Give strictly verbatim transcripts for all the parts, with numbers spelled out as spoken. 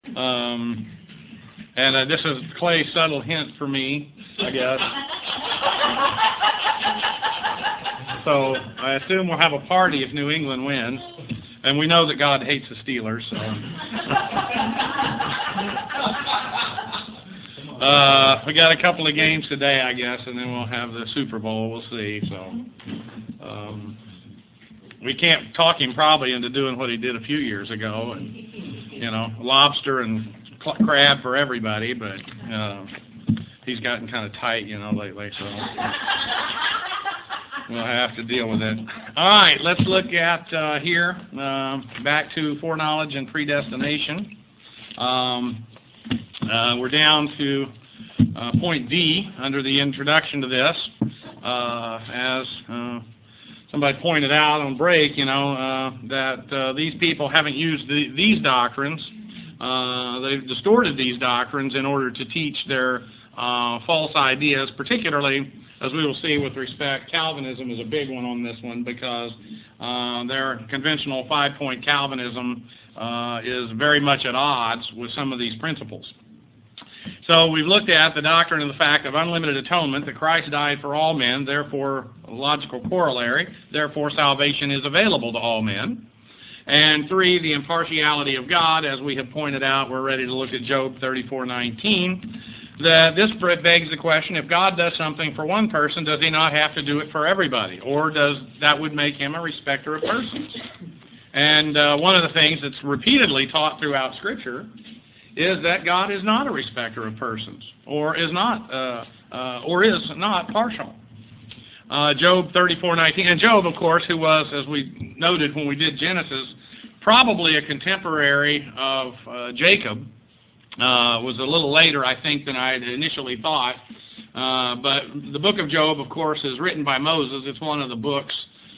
Um, and uh, this is Clay's subtle hint for me, I guess. So I assume we'll have a party if New England wins. And we know that God hates the Steelers. So. uh, we got a couple of games today, I guess, and then we'll have the Super Bowl. We'll see. So um, we can't talk him probably into doing what he did a few years ago. And, you know, lobster and crab for everybody, but uh, he's gotten kind of tight, you know, lately. So. We'll have to deal with it. All right, let's look at uh, here, uh, back to foreknowledge and predestination. Um, uh, we're down to uh, point D under the introduction to this. Uh, as uh, somebody pointed out on break, you know, uh, that uh, these people haven't used the, these doctrines. Uh, they've distorted these doctrines in order to teach their uh, false ideas, particularly, as we will see with respect, Calvinism is a big one on this one because uh, their conventional five-point Calvinism uh, is very much at odds with some of these principles. So we've looked at the doctrine of the fact of unlimited atonement, that Christ died for all men, therefore, a logical corollary, therefore salvation is available to all men. And three, the impartiality of God, as we have pointed out, we're ready to look at Job thirty-four nineteen. That this begs the question, if God does something for one person, does he not have to do it for everybody? Or does that would make him a respecter of persons? And uh, one of the things that's repeatedly taught throughout Scripture is that God is not a respecter of persons, or is not, uh, uh, or is not partial. Uh, Job thirty-four nineteen, and Job, of course, who was, as we noted when we did Genesis, probably a contemporary of uh, Jacob. Uh, was a little later, I think, than I had initially thought. Uh, but the book of Job, of course, is written by Moses. It's one of the books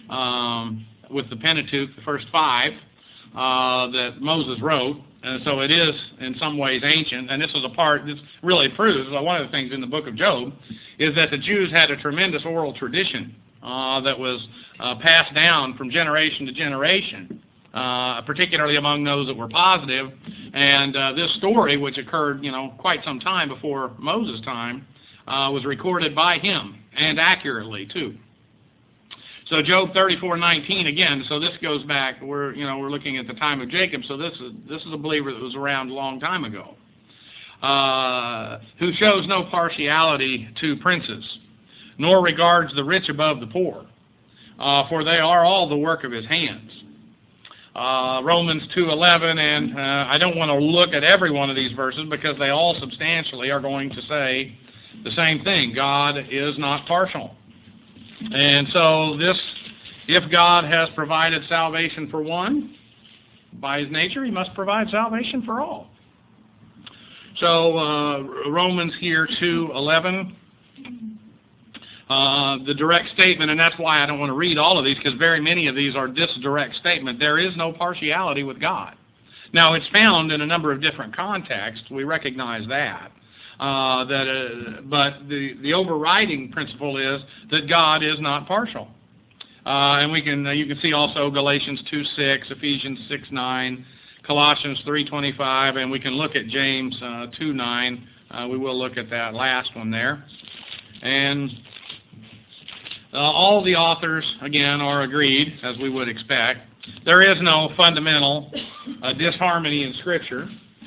um, with the Pentateuch, the first five, uh, that Moses wrote. And so it is, in some ways, ancient. And this is a part, this really proves, well, one of the things in the book of Job is that the Jews had a tremendous oral tradition uh, that was uh, passed down from generation to generation. Uh, particularly among those that were positive. And uh, this story, which occurred, you know, quite some time before Moses' time, uh, was recorded by him, and accurately, too. So Job thirty-four nineteen, again, so this goes back, we're, you know, we're looking at the time of Jacob, so this is, this is a believer that was around a long time ago, uh, who shows no partiality to princes, nor regards the rich above the poor, uh, for they are all the work of his hands. Uh, Romans two eleven, and uh, I don't want to look at every one of these verses because they all substantially are going to say the same thing. God is not partial. And so this, if God has provided salvation for one, by his nature, he must provide salvation for all. So uh, Romans here two eleven, Uh, the direct statement, and that's why I don't want to read all of these, because very many of these are this direct statement. There is no partiality with God. Now, it's found in a number of different contexts. We recognize that. Uh, that, uh, but the, the overriding principle is that God is not partial. Uh, and we can uh, you can see also Galatians two six, Ephesians six nine, Colossians three twenty-five, and we can look at James uh, two nine. Uh, we will look at that last one there. And Uh, all the authors, again, are agreed, as we would expect. There is no fundamental uh, disharmony in Scripture.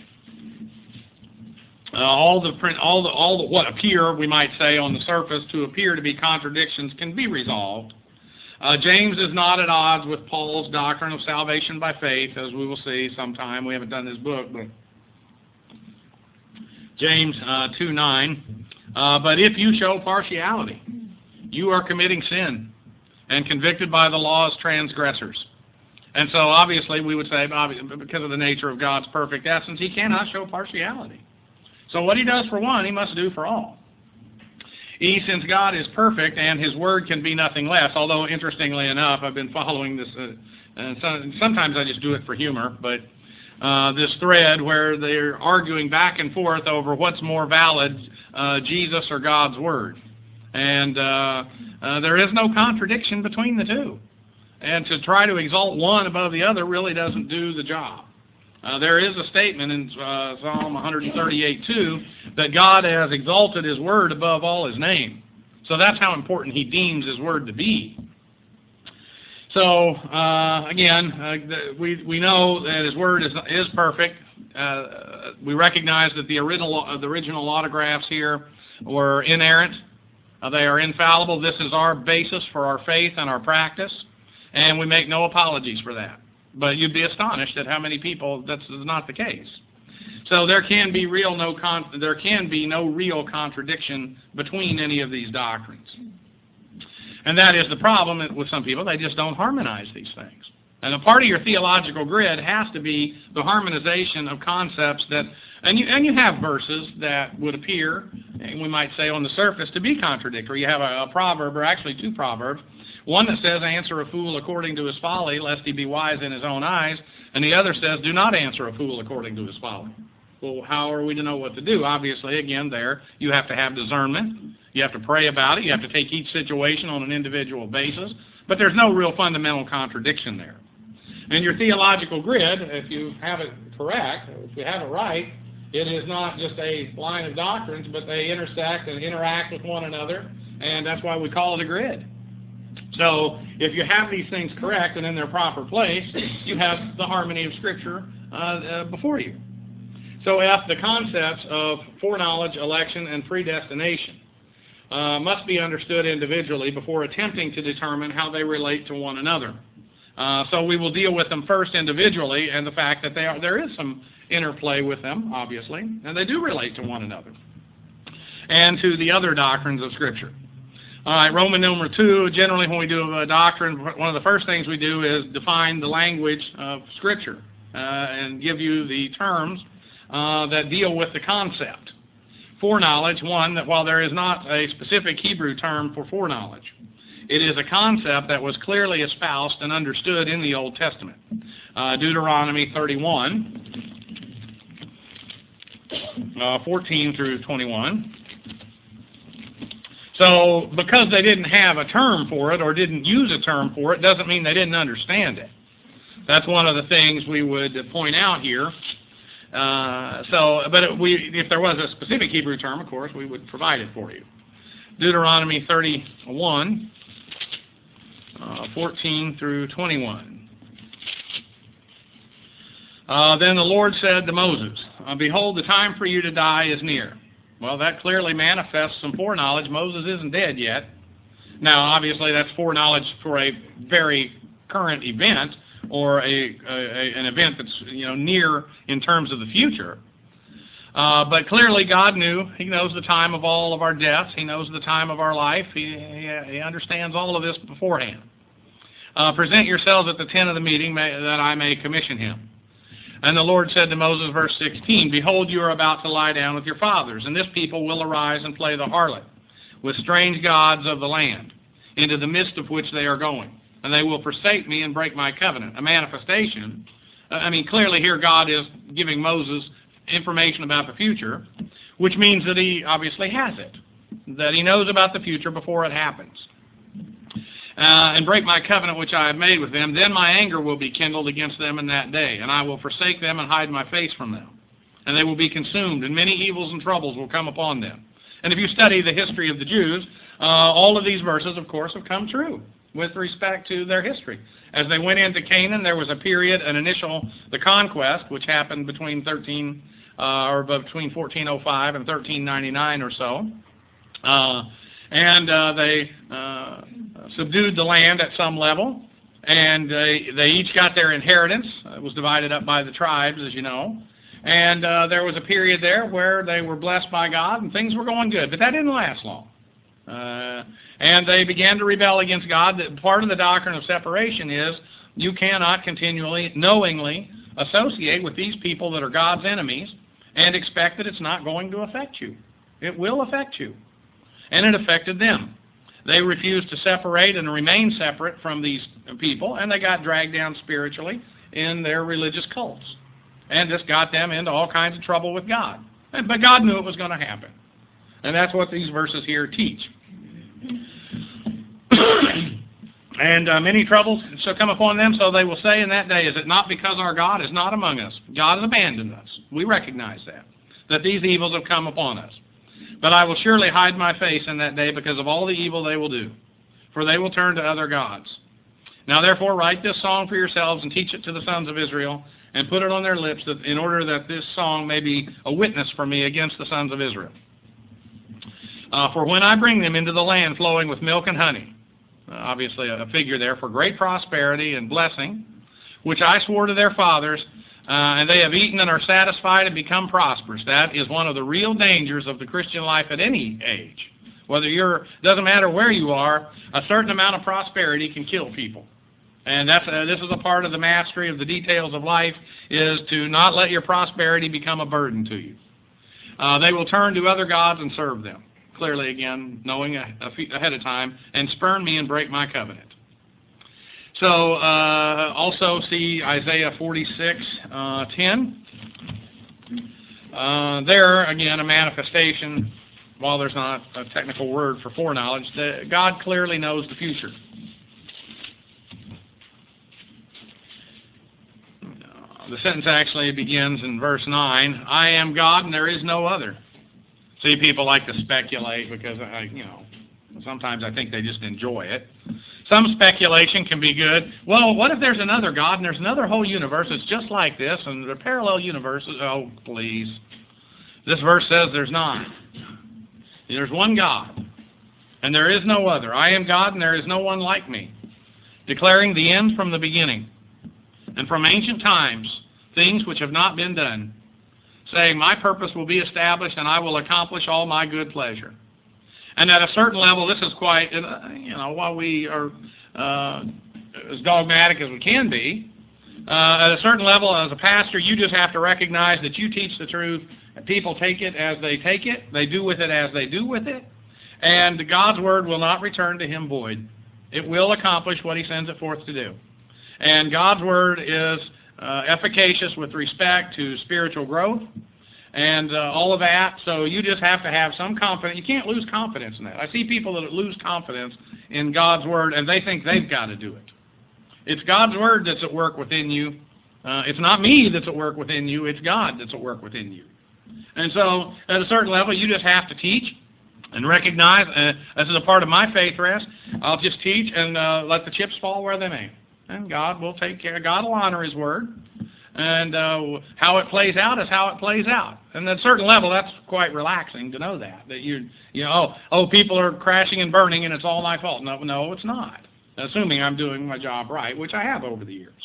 Uh, all the print, all the, all the what appear, we might say, on the surface to appear to be contradictions can be resolved. Uh, James is not at odds with Paul's doctrine of salvation by faith, as we will see sometime. We haven't done this book, but James uh, two nine. Uh, but if you show partiality, you are committing sin and convicted by the law as transgressors. And so obviously we would say, because of the nature of God's perfect essence, he cannot show partiality. So what he does for one, he must do for all. E, since God is perfect and his word can be nothing less, although interestingly enough, I've been following this, uh, and so, sometimes I just do it for humor, but uh, this thread where they're arguing back and forth over what's more valid, uh, Jesus or God's word. And uh, uh, there is no contradiction between the two. And to try to exalt one above the other really doesn't do the job. Uh, there is a statement in uh, Psalm one thirty-eight two that God has exalted His Word above all His name. So that's how important He deems His Word to be. So, uh, again, uh, we, we know that His Word is, is perfect. Uh, we recognize that the original, uh, the original autographs here were inerrant. Uh, they are infallible. This is our basis for our faith and our practice, and we make no apologies for that. But you'd be astonished at how many people that's not the case. So there can be real no con there can be no real contradiction between any of these doctrines. And that is the problem with some people. They just don't harmonize these things. And a part of your theological grid has to be the harmonization of concepts that, and you, and you have verses that would appear, and we might say on the surface, to be contradictory. You have a, a proverb, or actually two proverbs. One that says, answer a fool according to his folly, lest he be wise in his own eyes. And the other says, do not answer a fool according to his folly. Well, how are we to know what to do? Obviously, again, there, you have to have discernment. You have to pray about it. You have to take each situation on an individual basis. But there's no real fundamental contradiction there. And your theological grid, if you have it correct, if you have it right, it is not just a line of doctrines, but they intersect and interact with one another, and that's why we call it a grid. So if you have these things correct and in their proper place, you have the harmony of Scripture uh, uh, before you. So F, the concepts of foreknowledge, election, and predestination uh, must be understood individually before attempting to determine how they relate to one another. Uh, so we will deal with them first individually, and the fact that they are, there is some interplay with them, obviously, and they do relate to one another, and to the other doctrines of Scripture. All right, Roman number two, generally when we do a doctrine, one of the first things we do is define the language of Scripture uh, and give you the terms uh, that deal with the concept. Foreknowledge, one, that while there is not a specific Hebrew term for foreknowledge, it is a concept that was clearly espoused and understood in the Old Testament. Uh, Deuteronomy thirty-one, uh, fourteen through twenty-one. So, because they didn't have a term for it or didn't use a term for it, doesn't mean they didn't understand it. That's one of the things we would point out here. Uh, so, but we, if there was a specific Hebrew term, of course, we would provide it for you. Deuteronomy thirty-one. Uh, fourteen through twenty-one. Uh, then the Lord said to Moses, uh, behold, the time for you to die is near. Well, that clearly manifests some foreknowledge. Moses isn't dead yet. Now, obviously, that's foreknowledge for a very current event, or a, a an event that's you know near in terms of the future. Uh, but clearly God knew. He knows the time of all of our deaths. He knows the time of our life. He, he, he understands all of this beforehand. Uh, present yourselves at the tent of the meeting may, that I may commission him. And the Lord said to Moses, verse sixteen, behold, you are about to lie down with your fathers, and this people will arise and play the harlot with strange gods of the land, into the midst of which they are going. And they will forsake me and break my covenant. A manifestation. Uh, I mean, clearly here God is giving Moses information about the future, which means that he obviously has it, that he knows about the future before it happens. Uh, and break my covenant which I have made with them, then my anger will be kindled against them in that day, and I will forsake them and hide my face from them. And they will be consumed, and many evils and troubles will come upon them. And if you study the history of the Jews, uh, all of these verses, of course, have come true with respect to their history. As they went into Canaan, there was a period, an initial, the conquest, which happened between thirteen uh, or between fourteen oh five and thirteen ninety-nine or so. Uh, and uh, they uh, subdued the land at some level, and they, they each got their inheritance. It was divided up by the tribes, as you know. And uh, there was a period there where they were blessed by God, and things were going good. But that didn't last long. Uh, and they began to rebel against God. Part of the doctrine of separation is you cannot continually, knowingly associate with these people that are God's enemies and expect that it's not going to affect you. It will affect you. And it affected them. They refused to separate and remain separate from these people, and they got dragged down spiritually in their religious cults. And this got them into all kinds of trouble with God. But God knew it was going to happen. And that's what these verses here teach. And uh, many troubles shall come upon them, so they will say in that day, is it not because our God is not among us? God has abandoned us. We recognize that, that these evils have come upon us. But I will surely hide my face in that day because of all the evil they will do, for they will turn to other gods. Now therefore write this song for yourselves and teach it to the sons of Israel, and put it on their lips, that in order that this song may be a witness for me against the sons of Israel. Uh, for when I bring them into the land flowing with milk and honey, uh, obviously a figure there for great prosperity and blessing, which I swore to their fathers, uh, and they have eaten and are satisfied and become prosperous. That is one of the real dangers of the Christian life at any age. Whether you're, doesn't matter where you are, a certain amount of prosperity can kill people. And that's uh, this is a part of the mastery of the details of life, is to not let your prosperity become a burden to you. Uh, they will turn to other gods and serve them. Clearly, again, knowing a, a few, ahead of time, and spurn me and break my covenant. So, uh, also see Isaiah forty-six, uh, ten. Uh, there, again, a manifestation, while there's not a technical word for foreknowledge, that God clearly knows the future. The sentence actually begins in verse nine, I am God and there is no other. See, people like to speculate because, I, you know, sometimes I think they just enjoy it. Some speculation can be good. Well, what if there's another God and there's another whole universe that's just like this, and they're parallel universes? Oh, please. This verse says there's not. There's one God, and there is no other. I am God and there is no one like me, declaring the end from the beginning. And from ancient times, things which have not been done, saying, my purpose will be established, and I will accomplish all my good pleasure. And at a certain level, this is quite, you know, while we are uh, as dogmatic as we can be, uh, at a certain level, as a pastor, you just have to recognize that you teach the truth, and people take it as they take it, they do with it as they do with it, and God's word will not return to him void. It will accomplish what he sends it forth to do. And God's word is uh, efficacious with respect to spiritual growth and uh, all of that. So you just have to have some confidence. You can't lose confidence in that. I see people that lose confidence in God's word, and they think they've got to do it. It's God's word that's at work within you. Uh, it's not me that's at work within you. It's God that's at work within you. And so at a certain level, you just have to teach and recognize, uh, this is a part of my faith rest, I'll just teach and uh, let the chips fall where they may. And God will take care. God will honor his word. And uh, how it plays out is how it plays out. And at a certain level, that's quite relaxing to know that. That you, you know, oh, oh, people are crashing and burning and it's all my fault. No, no, it's not. Assuming I'm doing my job right, which I have over the years.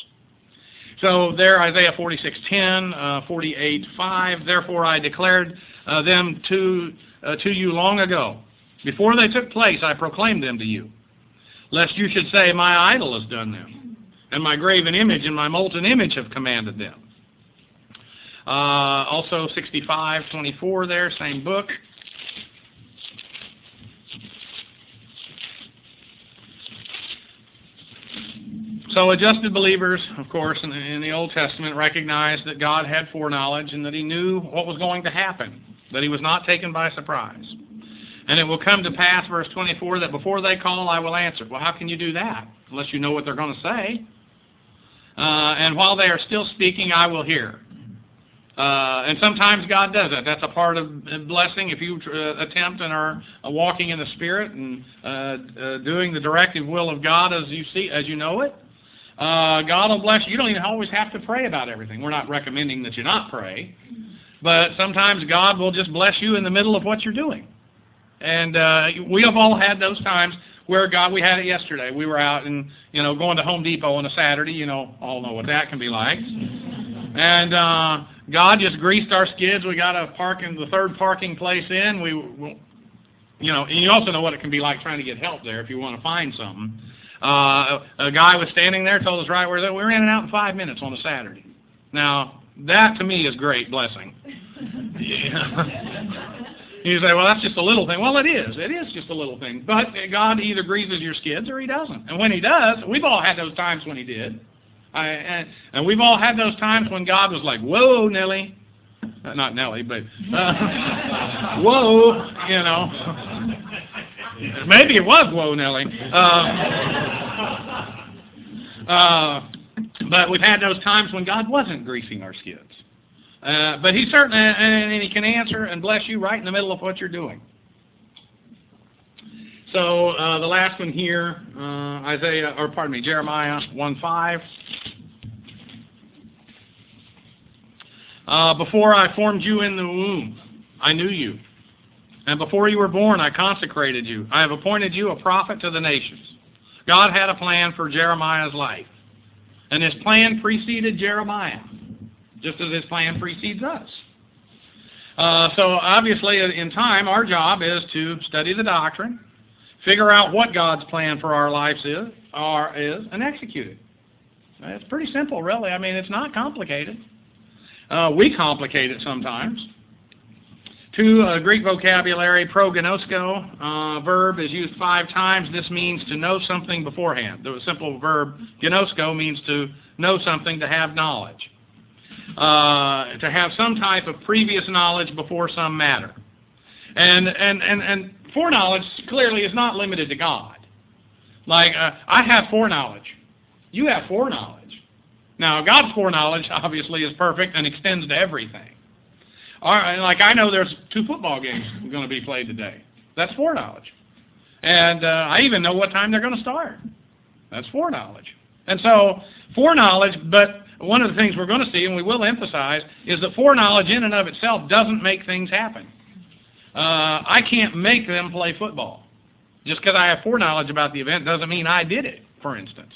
So there, Isaiah forty-six ten, uh, forty-eight five, therefore I declared uh, them to, uh, to you long ago. Before they took place, I proclaimed them to you. Lest you should say, my idol has done them. And my graven image and my molten image have commanded them. Uh, also sixty-five twenty-four there, same book. So adjusted believers, of course, in the, in the Old Testament recognized that God had foreknowledge and that he knew what was going to happen, that he was not taken by surprise. And it will come to pass, verse twenty-four, that before they call, I will answer. Well, how can you do that? Unless you know what they're going to say. Uh, and while they are still speaking, I will hear. Uh, and sometimes God does that. That's a part of blessing. If you uh, attempt and are uh, walking in the Spirit and uh, uh, doing the directive will of God as you see, as you know it, uh, God will bless you. You don't even always have to pray about everything. We're not recommending that you not pray. But sometimes God will just bless you in the middle of what you're doing. And uh, we have all had those times where God, we had it yesterday. We were out and, you know, going to Home Depot on a Saturday. You know, all know what that can be like. And uh, God just greased our skids. We got a parking, the third parking place in. We, you know, and you also know what it can be like trying to get help there if you want to find something. Uh, a guy was standing there, told us right where we were in and out in five minutes on a Saturday. Now, that to me is great blessing. Yeah. You say, well, that's just a little thing. Well, it is. It is just a little thing. But God either greases your skids or He doesn't. And when He does, we've all had those times when He did. I, and, and we've all had those times when God was like, whoa, Nellie. Uh, not Nellie, but uh, whoa, you know. Maybe it was whoa, Nellie. Uh, Uh, but we've had those times when God wasn't greasing our skids. Uh, but He certainly, and He can answer and bless you right in the middle of what you're doing. So uh, the last one here, uh, Isaiah, or pardon me, Jeremiah one five. Uh, before I formed you in the womb, I knew you. And before you were born, I consecrated you. I have appointed you a prophet to the nations. God had a plan for Jeremiah's life. And His plan preceded Jeremiah, just as His plan precedes us. Uh, so obviously, in time, our job is to study the doctrine, figure out what God's plan for our lives is, or is, and execute it. It's pretty simple, really. I mean, it's not complicated. Uh, we complicate it sometimes. Two, uh, Greek vocabulary, prognosko, uh, verb is used five times. This means to know something beforehand. The simple verb, gnosko, means to know something, to have knowledge. Uh, to have some type of previous knowledge before some matter. And, and, and, and foreknowledge clearly is not limited to God. Like, uh, I have foreknowledge. You have foreknowledge. Now, God's foreknowledge, obviously, is perfect and extends to everything. All right, like, I know there's two football games going to be played today. That's foreknowledge. And uh, I even know what time they're going to start. That's foreknowledge. And so, foreknowledge, but one of the things we're going to see, and we will emphasize, is that foreknowledge in and of itself doesn't make things happen. Uh, I can't make them play football. Just because I have foreknowledge about the event doesn't mean I did it, for instance.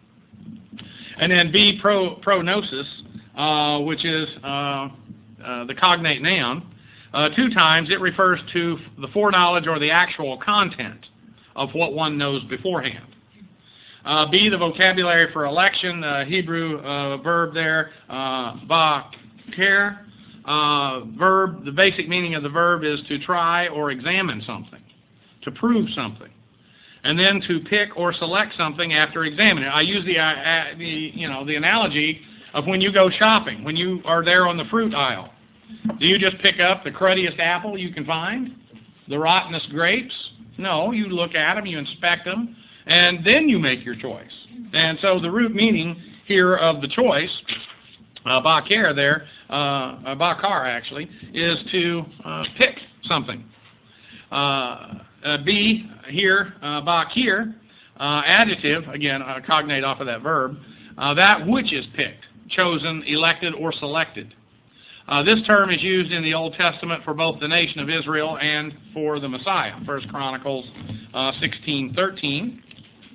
And then B, pro, prognosis, uh, which is uh, uh, the cognate noun. Uh, two times it refers to the foreknowledge or the actual content of what one knows beforehand. Uh, B, the vocabulary for election, uh, Hebrew uh, verb there, uh, ba-ker. Uh, verb, the basic meaning of the verb is to try or examine something, to prove something, and then to pick or select something after examining it. I use the, uh, the, you know, the analogy of when you go shopping, when you are there on the fruit aisle. Do you just pick up the cruddiest apple you can find? The rottenest grapes? No, you look at them, you inspect them, and then you make your choice. And so the root meaning here of the choice, uh, ba-ker there, uh, ba-kar actually, is to uh, pick something. Uh, uh, B here, uh, ba-kir, uh, adjective, again, uh, cognate off of that verb, uh, that which is picked, chosen, elected, or selected. Uh, this term is used in the Old Testament for both the nation of Israel and for the Messiah. First Chronicles uh, sixteen thirteen.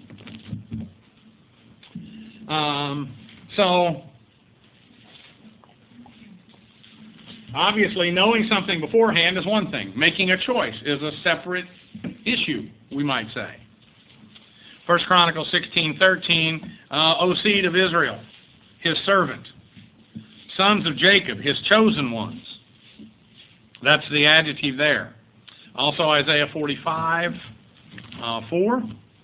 Um, so, obviously, knowing something beforehand is one thing. Making a choice is a separate issue, we might say. First Chronicles sixteen thirteen, uh, O seed of Israel, his servant. Sons of Jacob, his chosen ones. That's the adjective there. Also Isaiah forty-five, uh, four.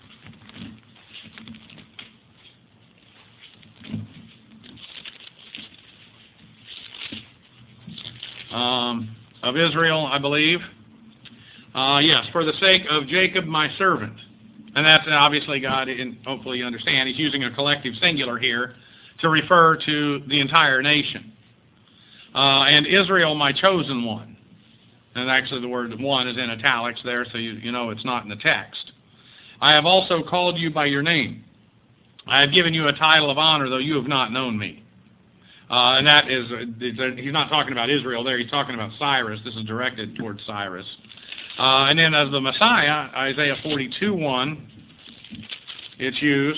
Um, of Israel, I believe. Uh, yes, for the sake of Jacob, my servant. And that's obviously God, and hopefully you understand, he's using a collective singular here to refer to the entire nation. Uh, and Israel, my chosen one. And actually the word one is in italics there, so you, you know it's not in the text. I have also called you by your name. I have given you a title of honor, though you have not known me. Uh, and that is, uh, he's not talking about Israel there, he's talking about Cyrus. This is directed towards Cyrus. Uh, and then as the Messiah, Isaiah forty-two one, it's used,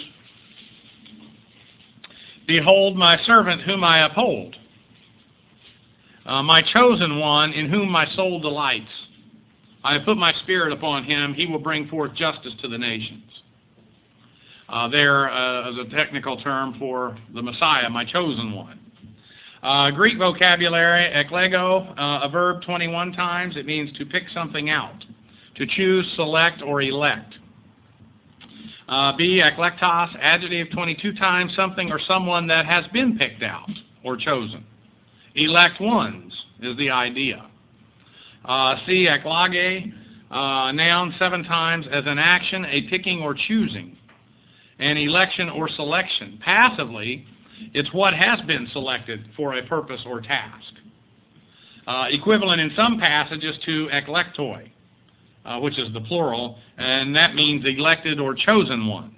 behold my servant whom I uphold, uh, my chosen one in whom my soul delights. I have put my spirit upon him, he will bring forth justice to the nations. Uh, there uh, is a technical term for the Messiah, my chosen one. Uh, Greek vocabulary, eklego, uh, a verb twenty-one times. It means to pick something out, to choose, select, or elect. Uh, B, eklektos, adjective twenty-two times, something or someone that has been picked out or chosen. Elect ones is the idea. Uh, C, eklage, uh, noun seven times as an action, a picking or choosing. an election or selection. Passively, it's what has been selected for a purpose or task. Uh, equivalent in some passages to eklektoi, uh, which is the plural, and that means elected or chosen ones.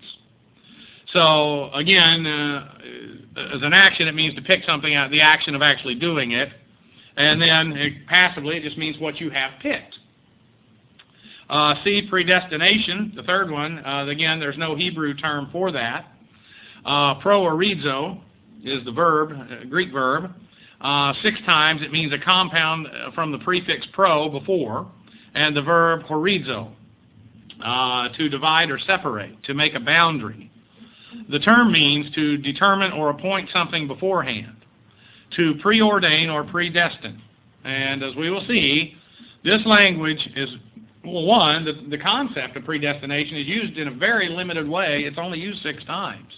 So, again, uh, as an action, it means to pick something out, the action of actually doing it. And then it, passively, it just means what you have picked. Uh, C, predestination, the third one. Uh, again, there's no Hebrew term for that. Uh, proorizo is the verb, uh, Greek verb. Uh, six times it means a compound from the prefix pro, before, and the verb horizo, uh, to divide or separate, to make a boundary. The term means to determine or appoint something beforehand, to preordain or predestine. And as we will see, this language is, well, one, the, the concept of predestination is used in a very limited way. It's only used six times.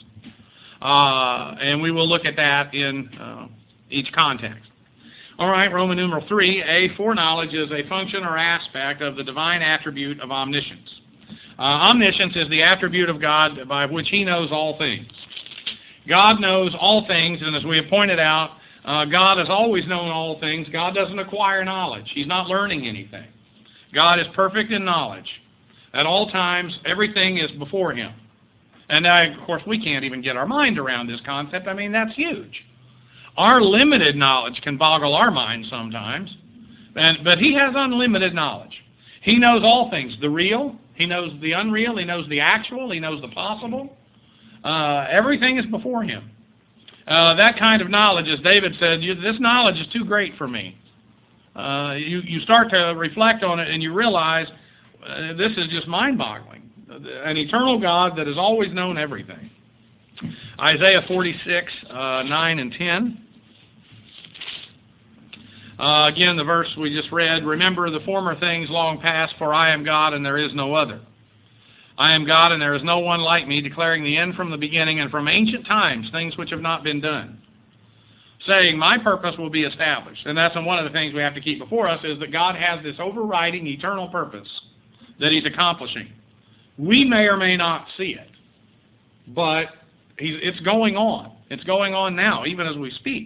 Uh, and we will look at that in uh, each context. All right, Roman numeral three, A, foreknowledge is a function or aspect of the divine attribute of omniscience. Uh, omniscience is the attribute of God by which He knows all things. God knows all things, and as we have pointed out, uh, God has always known all things. God doesn't acquire knowledge. He's not learning anything. God is perfect in knowledge. At all times, everything is before Him. And I, of course, we can't even get our mind around this concept. I mean, that's huge. Our limited knowledge can boggle our mind sometimes, and, but He has unlimited knowledge. He knows all things, the real, He knows the unreal, He knows the actual, He knows the possible. Uh, everything is before Him. Uh, that kind of knowledge, as David said, you, this knowledge is too great for me. Uh, you, you start to reflect on it and you realize uh, this is just mind-boggling. An eternal God that has always known everything. Isaiah forty-six, uh, nine and ten. Uh, again, the verse we just read, remember the former things long past, for I am God and there is no other. I am God and there is no one like me, declaring the end from the beginning and from ancient times, things which have not been done. Saying, my purpose will be established. And that's one of the things we have to keep before us, is that God has this overriding eternal purpose that He's accomplishing. We may or may not see it, but it's going on. It's going on now, even as we speak.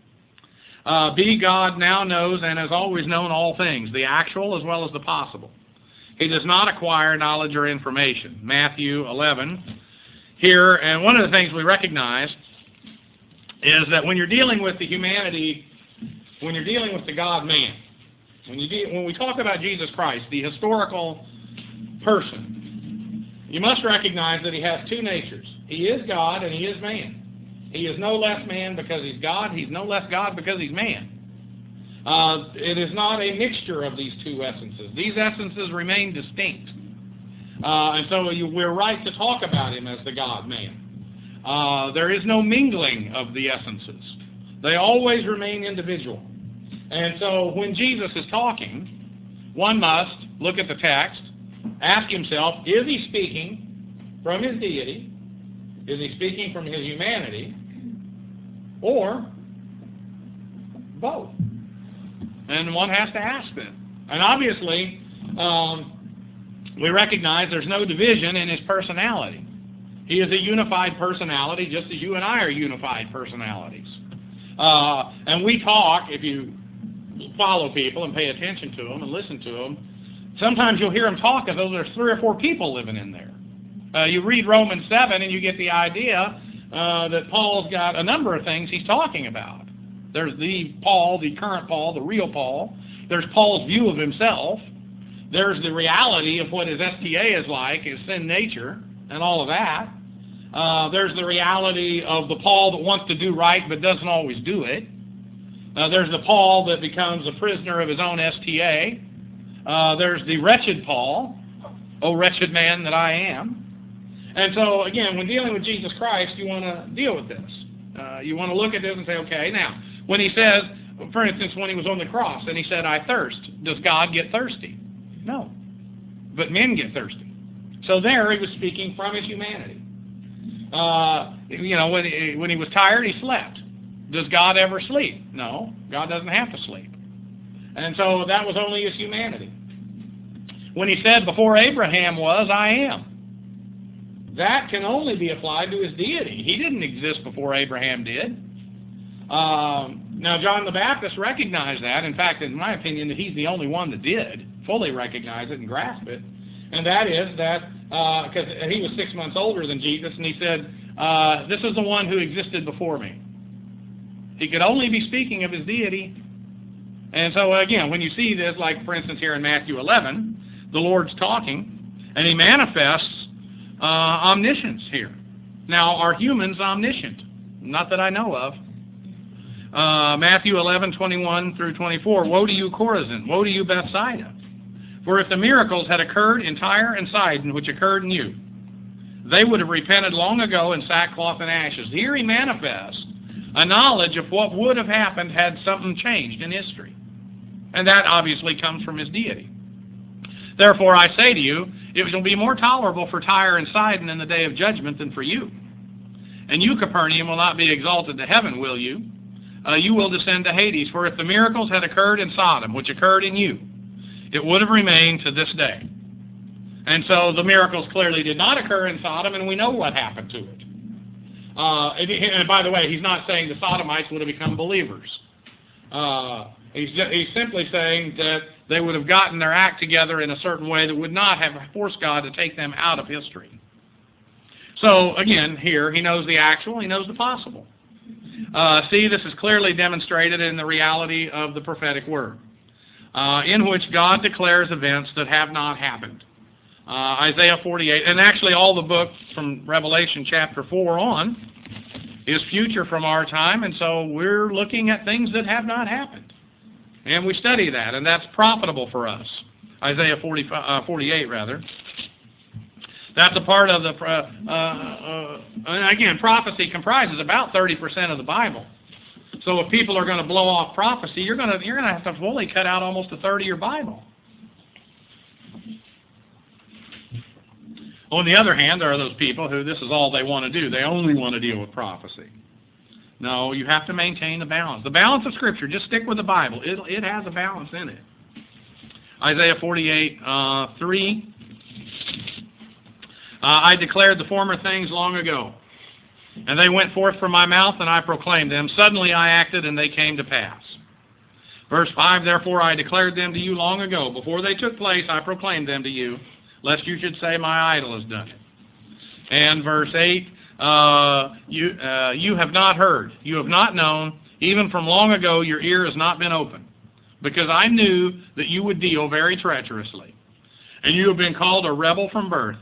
Uh, B, God now knows and has always known all things, the actual as well as the possible. He does not acquire knowledge or information. Matthew eleven. Here, and one of the things we recognize is that when you're dealing with the humanity, when you're dealing with the God-man, when, you de- when we talk about Jesus Christ, the historical person, you must recognize that He has two natures. He is God and He is man. He is no less man because He's God. He's no less God because He's man. Uh, it is not a mixture of these two essences. These essences remain distinct. Uh, and so you, we're right to talk about Him as the God-man. Uh, there is no mingling of the essences. They always remain individual. And so when Jesus is talking, one must look at the text, ask himself, is He speaking from His deity? Is He speaking from His humanity? Or both? And one has to ask them. And obviously, um, we recognize there's no division in His personality. He is a unified personality, just as you and I are unified personalities. Uh, and we talk, if you follow people and pay attention to them and listen to them, sometimes you'll hear them talk as though there's three or four people living in there. Uh, you read Romans seven and you get the idea uh, that Paul's got a number of things he's talking about. There's the Paul, the current Paul, the real Paul. There's Paul's view of himself. There's the reality of what his S T A is like, his sin nature, and all of that. Uh, there's the reality of the Paul that wants to do right but doesn't always do it. Uh, there's the Paul that becomes a prisoner of his own S T A. Uh, there's the wretched Paul, oh wretched man that I am. And so, again, when dealing with Jesus Christ, you want to deal with this. Uh, you want to look at this and say, okay, now, when He says, for instance, when He was on the cross and He said, I thirst, does God get thirsty? No. But men get thirsty. So there He was speaking from His humanity. Uh, you know, when he, when he was tired, He slept. Does God ever sleep? No. God doesn't have to sleep. And so that was only His humanity. When He said, before Abraham was, I am. that can only be applied to his deity. He didn't exist before Abraham did. Um, now, John the Baptist recognized that. In fact, in my opinion, that he's the only one that did fully recognize it and grasp it. And that is that, because uh, he was six months older than Jesus, and he said, uh, this is the one who existed before me. He could only be speaking of his deity. And so, again, when you see this, like, for instance, here in Matthew eleven, the Lord's talking, and he manifests uh, omniscience here. Now, are humans omniscient? Not that I know of. Uh, Matthew eleven, twenty-one through twenty-four, woe to you, Chorazin! Woe to you, Bethsaida! For if the miracles had occurred in Tyre and Sidon, which occurred in you, they would have repented long ago in sackcloth and ashes. Here he manifests a knowledge of what would have happened had something changed in history. And that obviously comes from his deity. Therefore, I say to you, it will be more tolerable for Tyre and Sidon in the day of judgment than for you. And you, Capernaum, will not be exalted to heaven, will you? Uh, you will descend to Hades. For if the miracles had occurred in Sodom, which occurred in you, it would have remained to this day. And so the miracles clearly did not occur in Sodom, and we know what happened to it. Uh, and, and by the way, he's not saying the Sodomites would have become believers. Uh, he's, he's simply saying that they would have gotten their act together in a certain way that would not have forced God to take them out of history. So, again, here, he knows the actual, he knows the possible. Uh, see, this is clearly demonstrated in the reality of the prophetic word, uh, in which God declares events that have not happened. Uh, Isaiah forty-eight, and actually all the book from Revelation chapter four on is future from our time, and so we're looking at things that have not happened. And we study that, and that's profitable for us. Isaiah forty, uh, forty-eight, rather. That's a part of the, uh, uh, uh, and again, prophecy comprises about thirty percent of the Bible. So if people are going to blow off prophecy, you're going to, you're going to have to fully cut out almost a third of your Bible. On the other hand, there are those people who this is all they want to do. They only want to deal with prophecy. No, you have to maintain the balance. The balance of Scripture, just stick with the Bible. It, it has a balance in it. Isaiah forty-eight, uh, three. Uh, I declared the former things long ago, and they went forth from my mouth, and I proclaimed them. Suddenly I acted, and they came to pass. Verse five, therefore I declared them to you long ago. Before they took place, I proclaimed them to you, lest you should say, my idol has done it. And verse eight, uh, you, uh, you have not heard, you have not known, even from long ago your ear has not been open, because I knew that you would deal very treacherously, and you have been called a rebel from birth.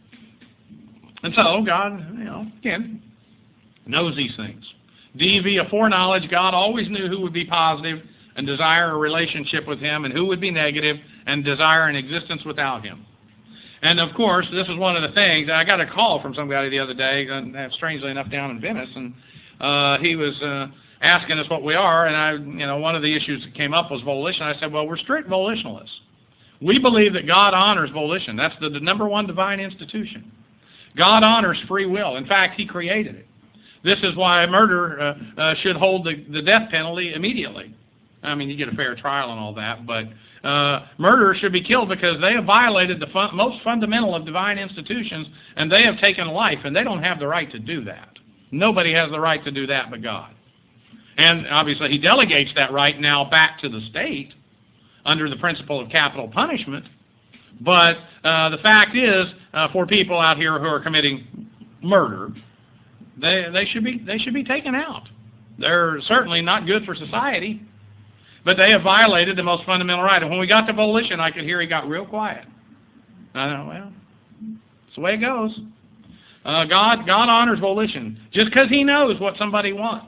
And so God, you know, again, knows these things. D, via foreknowledge, God always knew who would be positive and desire a relationship with Him, and who would be negative and desire an existence without Him. And of course, this is one of the things. I got a call from somebody the other day, uh, strangely enough, down in Venice, and uh, he was uh, asking us what we are. And I, you know, one of the issues that came up was volition. I said, well, we're strict volitionalists. We believe that God honors volition. That's the, the number one divine institution. God honors free will. In fact, He created it. This is why murder uh, uh, should hold the, the death penalty immediately. I mean, you get a fair trial and all that, but uh, murderers should be killed because they have violated the fun most fundamental of divine institutions, and they have taken life, and they don't have the right to do that. Nobody has the right to do that but God. And obviously, He delegates that right now back to the state under the principle of capital punishment. But uh, the fact is, uh, for people out here who are committing murder, they they should be they should be taken out. They're certainly not good for society, but they have violated the most fundamental right. And when we got to volition, I could hear he got real quiet. I know, well, it's the way it goes. Uh, God God honors volition. Just because He knows what somebody wants,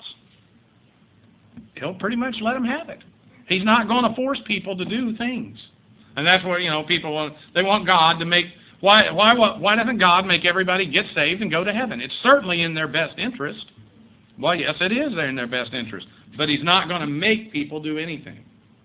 He'll pretty much let them have it. He's not going to force people to do things. And that's where, you know, people want, they want God to make, why, why, why doesn't God make everybody get saved and go to heaven? It's certainly in their best interest. Well, yes, it is in their best interest. But He's not going to make people do anything.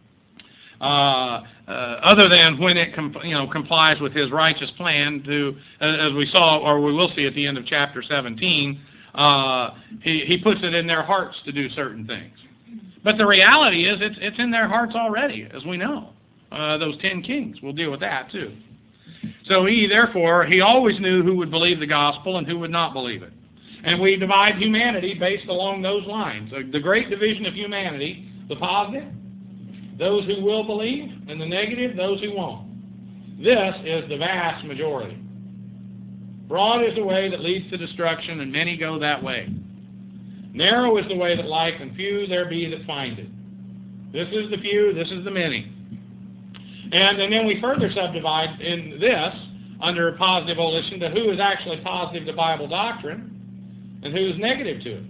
Uh, uh, other than when it com you know, complies with His righteous plan to, as we saw, or we will see at the end of chapter seventeen, uh, he, he puts it in their hearts to do certain things. But the reality is it's, it's in their hearts already, as we know. Uh, those ten kings. We'll deal with that too. So he, therefore, he always knew who would believe the gospel and who would not believe it. And we divide humanity based along those lines. The great division of humanity, the positive, those who will believe, and the negative, those who won't. This is the vast majority. Broad is the way that leads to destruction, and many go that way. Narrow is the way that life, and few there be that find it. This is the few, this is the many. And, and then we further subdivide in this, under positive volition, to who is actually positive to Bible doctrine and who is negative to it.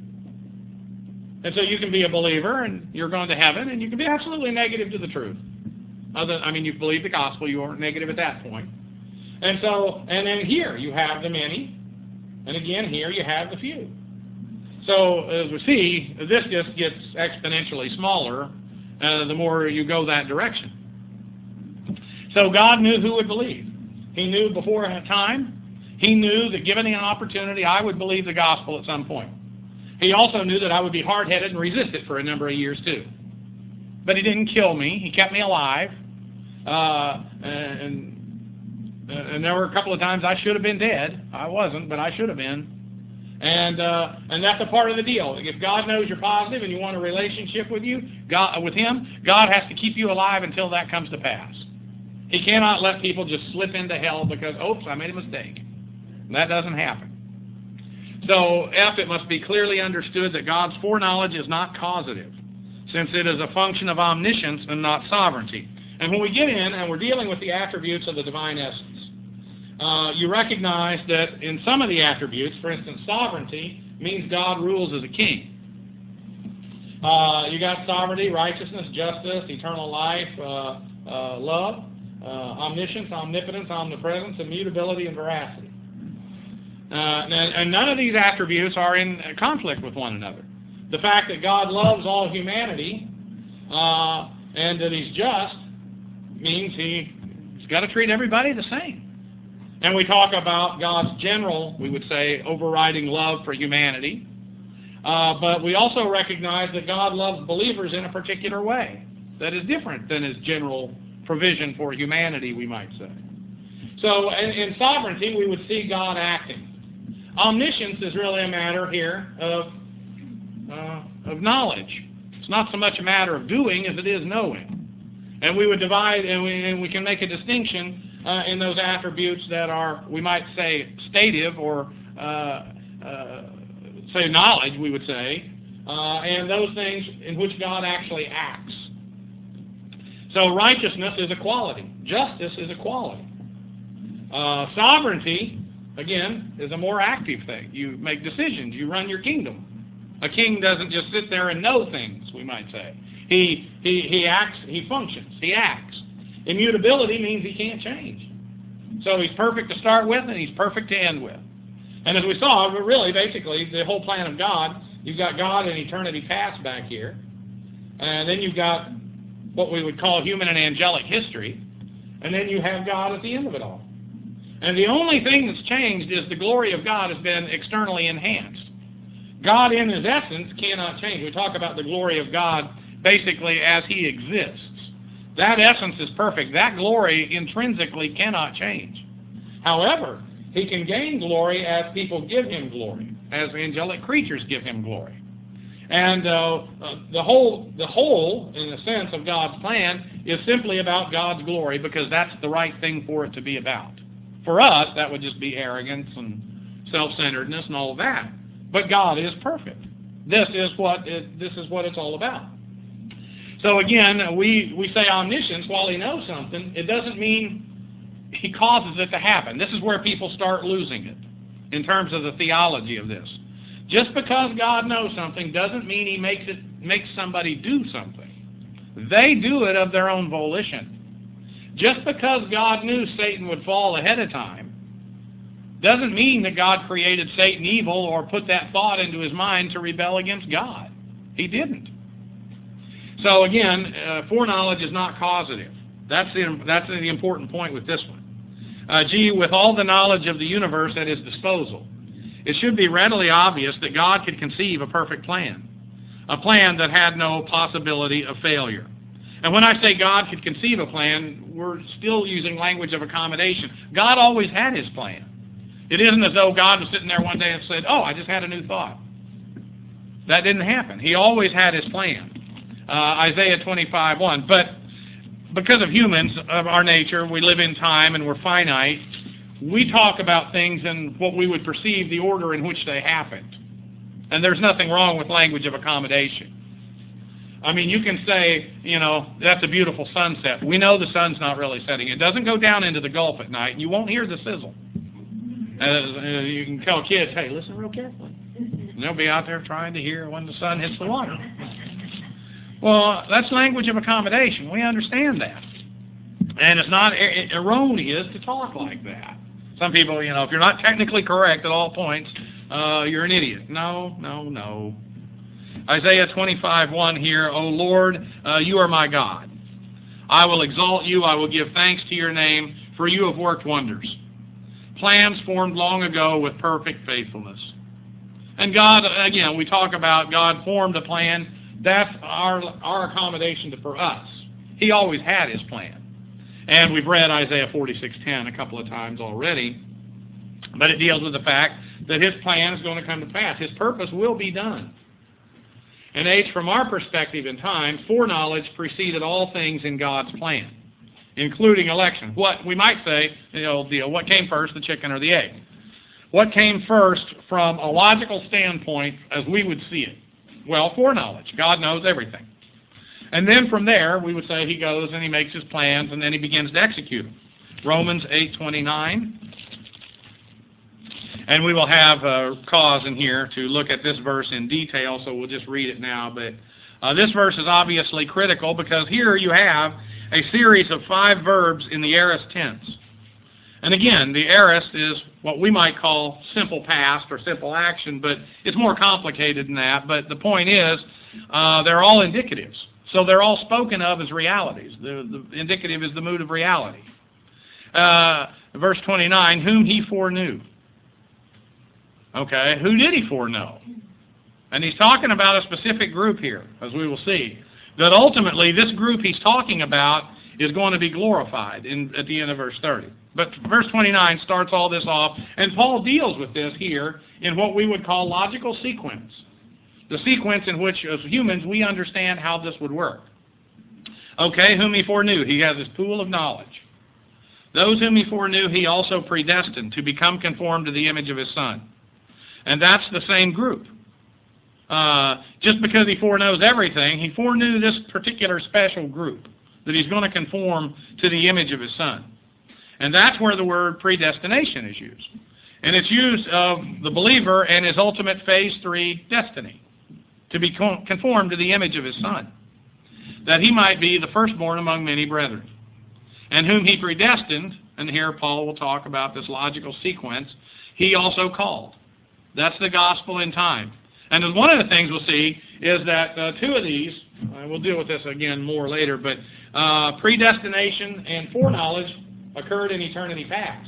And so you can be a believer and you're going to heaven, and you can be absolutely negative to the truth. Other, I mean, you believe the gospel, you aren't negative at that point. And so, and then here you have the many, and again here you have the few. So as we see, this just gets exponentially smaller uh, the more you go that direction. So God knew who would believe. He knew before time. He knew that given an opportunity, I would believe the gospel at some point. He also knew that I would be hard-headed and resist it for a number of years too. But he didn't kill me. He kept me alive. Uh, and and there were a couple of times I should have been dead. I wasn't, but I should have been. And uh, and that's a part of the deal. If God knows you're positive and you want a relationship with you, God, with Him, God has to keep you alive until that comes to pass. He cannot let people just slip into hell because, oops, I made a mistake. That doesn't happen. So, F, it must be clearly understood that God's foreknowledge is not causative, since it is a function of omniscience and not sovereignty. And when we get in and we're dealing with the attributes of the divine essence, uh, you recognize that in some of the attributes, for instance, sovereignty means God rules as a king. Uh, you got sovereignty, righteousness, justice, eternal life, uh, uh, love, uh, omniscience, omnipotence, omnipresence, immutability, and veracity. Uh, and, and none of these attributes are in conflict with one another. The fact that God loves all humanity uh, and that He's just means he, He's got to treat everybody the same. And we talk about God's general, we would say, overriding love for humanity. Uh, but we also recognize that God loves believers in a particular way that is different than His general provision for humanity, we might say. So in, in sovereignty, we would see God acting. Omniscience is really a matter here of, uh, of knowledge. It's not so much a matter of doing as it is knowing. And we would divide, and we, and we can make a distinction uh, in those attributes that are, we might say, stative or uh, uh, say knowledge, we would say, uh, and those things in which God actually acts. So righteousness is a quality. Justice is a quality. Uh, sovereignty, again, is a more active thing. You make decisions. You run your kingdom. A king doesn't just sit there and know things, we might say. He, he, he acts, he functions, he acts. Immutability means he can't change. So he's perfect to start with and he's perfect to end with. And as we saw, really, basically, the whole plan of God, you've got God in eternity past back here. And then you've got what we would call human and angelic history. And then you have God at the end of it all. And the only thing that's changed is the glory of God has been externally enhanced. God in His essence cannot change. We talk about the glory of God basically as He exists. That essence is perfect. That glory intrinsically cannot change. However, He can gain glory as people give Him glory, as angelic creatures give Him glory. And uh, uh, the whole, the whole, in the sense of God's plan, is simply about God's glory because that's the right thing for it to be about. For us, that would just be arrogance and self-centeredness and all of that. But God is perfect. This is what it, this is what it's all about. So again, we, we say omniscience, while He knows something, it doesn't mean He causes it to happen. This is where people start losing it in terms of the theology of this. Just because God knows something doesn't mean He makes it makes somebody do something. They do it of their own volition. Just because God knew Satan would fall ahead of time doesn't mean that God created Satan evil or put that thought into his mind to rebel against God. He didn't. So again, uh, foreknowledge is not causative. That's the, that's the important point with this one. Uh, G, with all the knowledge of the universe at His disposal, it should be readily obvious that God could conceive a perfect plan, a plan that had no possibility of failure. And when I say God could conceive a plan, we're still using language of accommodation. God always had his plan. It isn't as though God was sitting there one day and said, oh, I just had a new thought. That didn't happen. He always had his plan. Uh, Isaiah twenty-five one. But because of humans, of our nature, we live in time and we're finite, we talk about things in what we would perceive the order in which they happened. And there's nothing wrong with language of accommodation. I mean, you can say, you know, that's a beautiful sunset. We know the sun's not really setting. It doesn't go down into the Gulf at night, and you won't hear the sizzle. Uh, you can tell kids, hey, listen real carefully. And they'll be out there trying to hear when the sun hits the water. Well, that's language of accommodation. We understand that. And it's not er- erroneous to talk like that. Some people, you know, if you're not technically correct at all points, uh, you're an idiot. No, no, no. Isaiah twenty-five one here, O Lord, uh, you are my God. I will exalt you, I will give thanks to your name, for you have worked wonders. Plans formed long ago with perfect faithfulness. And God, again, we talk about God formed a plan. That's our, our accommodation to, for us. He always had his plan. And we've read Isaiah forty-six ten a couple of times already. But it deals with the fact that his plan is going to come to pass. His purpose will be done. And H, from our perspective in time, foreknowledge preceded all things in God's plan, including election. What we might say, you know, the, what came first, the chicken or the egg? What came first from a logical standpoint as we would see it? Well, foreknowledge. God knows everything. And then from there, we would say he goes and he makes his plans and then he begins to execute them. Romans eight twenty-nine. And we will have uh, cause in here to look at this verse in detail, so we'll just read it now. But uh, this verse is obviously critical because here you have a series of five verbs in the aorist tense. And again, the aorist is what we might call simple past or simple action, but it's more complicated than that. But the point is, uh, they're all indicatives. So they're all spoken of as realities. The, the indicative is the mood of reality. Uh, verse twenty-nine, whom he foreknew. Okay, who did he foreknow? And he's talking about a specific group here, as we will see. That ultimately, this group he's talking about is going to be glorified in, at the end of verse thirty. But verse twenty-nine starts all this off, and Paul deals with this here in what we would call logical sequence. The sequence in which, as humans, we understand how this would work. Okay, whom he foreknew. He has this pool of knowledge. Those whom he foreknew, he also predestined to become conformed to the image of his Son. And that's the same group. Uh, just because he foreknows everything, he foreknew this particular special group that he's going to conform to the image of his Son. And that's where the word predestination is used. And it's used of the believer and his ultimate phase three destiny, to be conformed to the image of his Son, that he might be the firstborn among many brethren. And whom he predestined, and here Paul will talk about this logical sequence, he also called. That's the gospel in time. And one of the things we'll see is that uh, two of these, uh, we'll deal with this again more later, but uh, predestination and foreknowledge occurred in eternity past.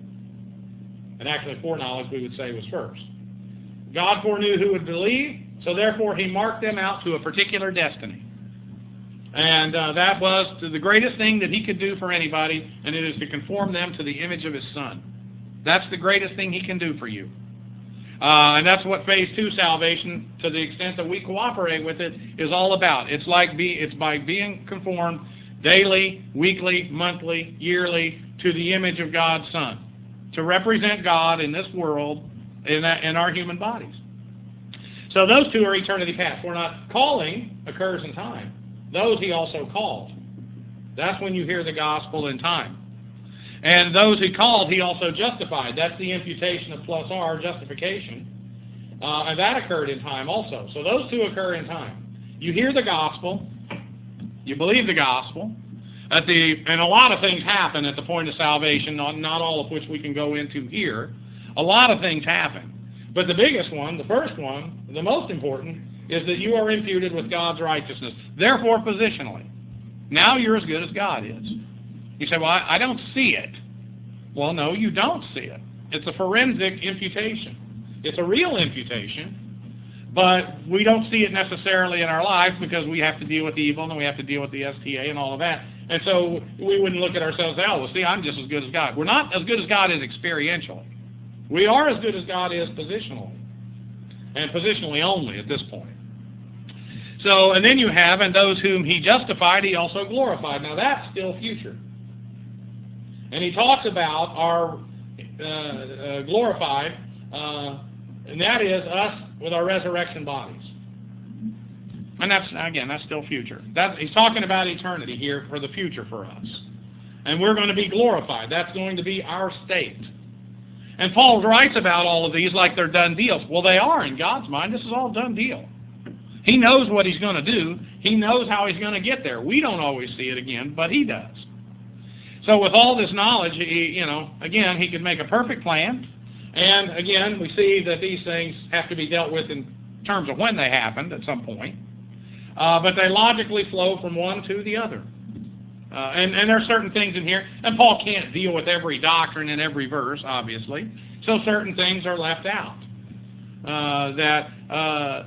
And actually foreknowledge, we would say, was first. God foreknew who would believe, so therefore he marked them out to a particular destiny. And uh, that was the greatest thing that he could do for anybody, and it is to conform them to the image of his Son. That's the greatest thing he can do for you. Uh, and that's what phase two salvation, to the extent that we cooperate with it, is all about. It's like be, it's by being conformed daily, weekly, monthly, yearly to the image of God's Son, to represent God in this world, in, that, in our human bodies. So those two are eternity past. We're not calling occurs in time. Those he also called. That's when you hear the gospel in time. And those he called, he also justified. That's the imputation of plus R, justification. Uh, and that occurred in time also. So those two occur in time. You hear the gospel. You believe the gospel. At the, and a lot of things happen at the point of salvation, not, not all of which we can go into here. A lot of things happen. But the biggest one, the first one, the most important, is that you are imputed with God's righteousness. Therefore, positionally, now you're as good as God is. You say, well, I, I don't see it. Well, no, you don't see it. It's a forensic imputation. It's a real imputation, But we don't see it necessarily in our lives because we have to deal with evil and we have to deal with the S T A and all of that. And so we wouldn't look at ourselves and say, oh, well, see, I'm just as good as God. We're not as good as God is experientially. We are as good as God is positionally. And positionally only at this point. So, and then you have, and those whom he justified, he also glorified. Now that's still future. And he talks about our uh, uh, glorified, uh, and that is us with our resurrection bodies. And that's, again, that's still future. That, he's talking about eternity here for the future for us. And we're going to be glorified. That's going to be our state. And Paul writes about all of these like they're done deals. Well, they are in God's mind. This is all done deal. He knows what he's going to do. He knows how he's going to get there. We don't always see it again, but he does. So with all this knowledge, he, you know, again, he could make a perfect plan. And again, we see that these things have to be dealt with in terms of when they happened at some point. Uh, but they logically flow from one to the other. Uh, and, and there are certain things in here, and Paul can't deal with every doctrine in every verse, obviously. So certain things are left out. Uh, that uh, uh,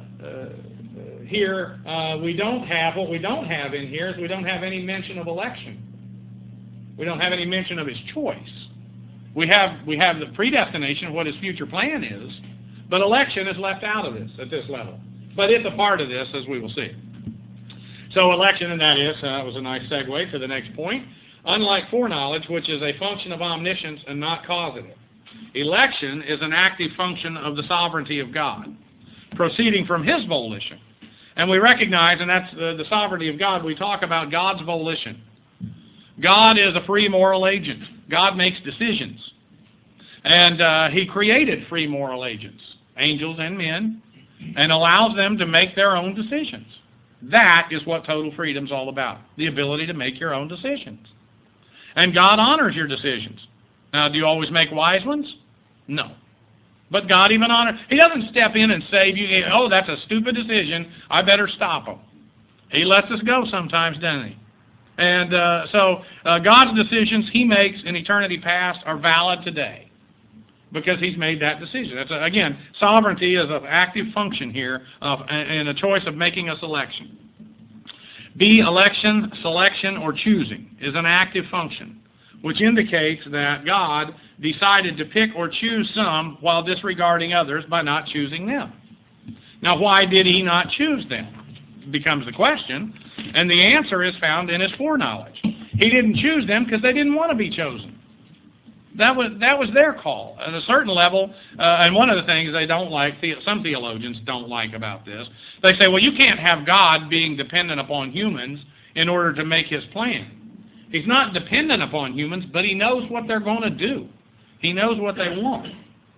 here uh, we don't have, what we don't have in here is we don't have any mention of election. We don't have any mention of his choice. We have, we have the predestination of what his future plan is, but election is left out of this at this level. But it's a part of this, as we will see. So election, and that is, uh, that was a nice segue to the next point. Unlike foreknowledge, which is a function of omniscience and not causative, election is an active function of the sovereignty of God, proceeding from his volition. And we recognize, and that's the, the sovereignty of God, we talk about God's volition. God is a free moral agent. God makes decisions. And uh, he created free moral agents, angels and men, and allows them to make their own decisions. That is what total freedom is all about, the ability to make your own decisions. And God honors your decisions. Now, do you always make wise ones? No. But God even honors. He doesn't step in and save you. Oh, that's a stupid decision. I better stop them. He lets us go sometimes, doesn't he? And uh, so uh, God's decisions he makes in eternity past are valid today because he's made that decision. That's a, again, sovereignty is an active function here of, and a choice of making a selection. B, election, selection, or choosing is an active function, which indicates that God decided to pick or choose some while disregarding others by not choosing them. Now, why did he not choose them? Becomes the question. And the answer is found in his foreknowledge. He didn't choose them because they didn't want to be chosen. That was that was their call. At a certain level, uh, and one of the things they don't like, the, some theologians don't like about this, they say, well, you can't have God being dependent upon humans in order to make his plan. He's not dependent upon humans, but he knows what they're going to do. He knows what they want.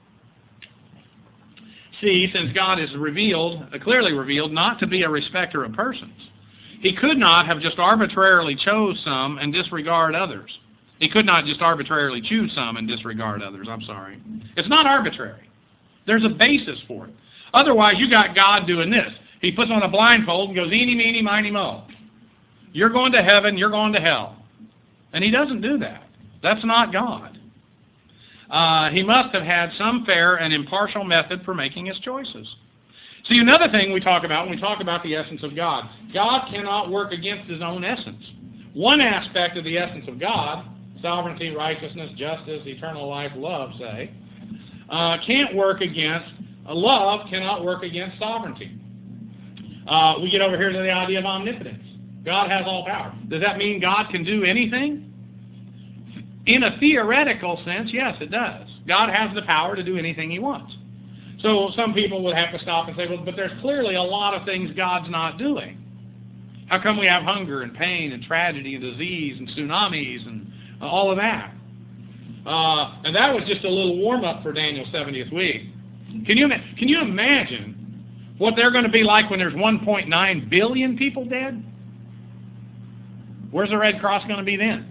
See, since God is revealed, uh, clearly revealed, not to be a respecter of persons, he could not have just arbitrarily chose some and disregard others. He could not just arbitrarily choose some and disregard others. I'm sorry. It's not arbitrary. There's a basis for it. Otherwise, you got God doing this. He puts on a blindfold and goes, eeny, meeny, miny, mo. You're going to heaven, you're going to hell. And he doesn't do that. That's not God. Uh, he must have had some fair and impartial method for making his choices. See, another thing we talk about when we talk about the essence of God, God cannot work against his own essence. One aspect of the essence of God, sovereignty, righteousness, justice, eternal life, love, say, uh, can't work against, uh, love cannot work against sovereignty. Uh, we get over here to the idea of omnipotence. God has all power. Does that mean God can do anything? In a theoretical sense, yes, it does. God has the power to do anything he wants. So some people would have to stop and say, well, but there's clearly a lot of things God's not doing. How come we have hunger and pain and tragedy and disease and tsunamis and uh, all of that? Uh, and that was just a little warm-up for Daniel's seventieth week. Can you, can you imagine what they're going to be like when there's one point nine billion people dead? Where's the Red Cross going to be then?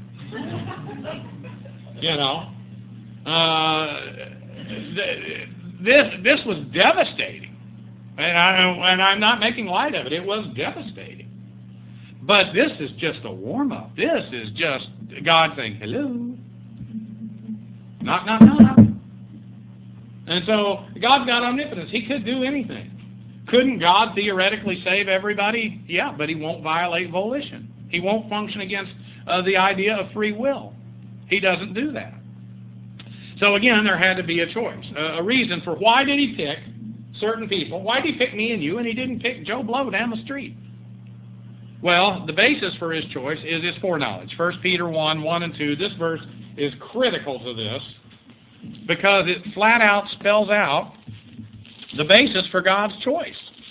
You know? Uh, th This this was devastating, and, I, and I'm not making light of it. It was devastating. But this is just a warm-up. This is just God saying, hello. Knock, knock, knock. And so God's got omnipotence. He could do anything. Couldn't God theoretically save everybody? Yeah, but he won't violate volition. He won't function against uh, the idea of free will. He doesn't do that. So again, there had to be a choice, a, a reason for why did he pick certain people. Why did he pick me and you, and he didn't pick Joe Blow down the street? Well, the basis for his choice is his foreknowledge. First Peter one, one and two. This verse is critical to this because it flat out spells out the basis for God's choice.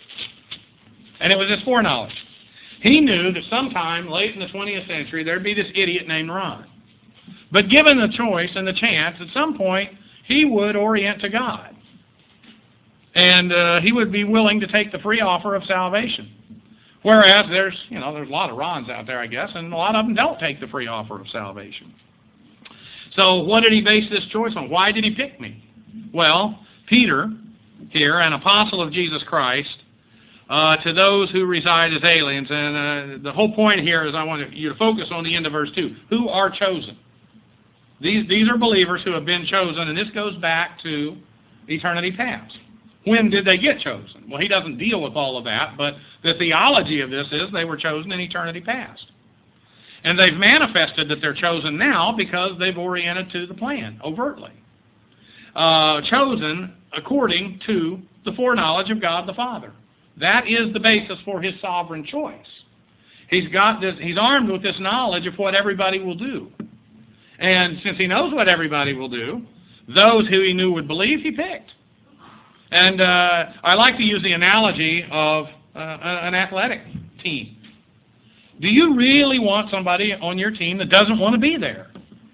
And it was his foreknowledge. He knew that sometime late in the twentieth century there'd be this idiot named Ron. But given the choice and the chance, at some point he would orient to God. And uh, he would be willing to take the free offer of salvation. Whereas there's, you know, there's a lot of Rons out there, I guess, and a lot of them don't take the free offer of salvation. So what did he base this choice on? Why did he pick me? Well, Peter, here, an apostle of Jesus Christ, uh, to those who reside as aliens, and uh, the whole point here is I want you to focus on the end of verse two. Who are chosen? These, these are believers who have been chosen, and this goes back to eternity past. When did they get chosen? Well, he doesn't deal with all of that, but the theology of this is they were chosen in eternity past. And they've manifested that they're chosen now because they've oriented to the plan, overtly. Uh, chosen according to the foreknowledge of God the Father. That is the basis for his sovereign choice. He's got this, he's armed with this knowledge of what everybody will do. And since he knows what everybody will do, those who he knew would believe, he picked. And uh, I like to use the analogy of uh, an athletic team. Do you really want somebody on your team that doesn't want to be there?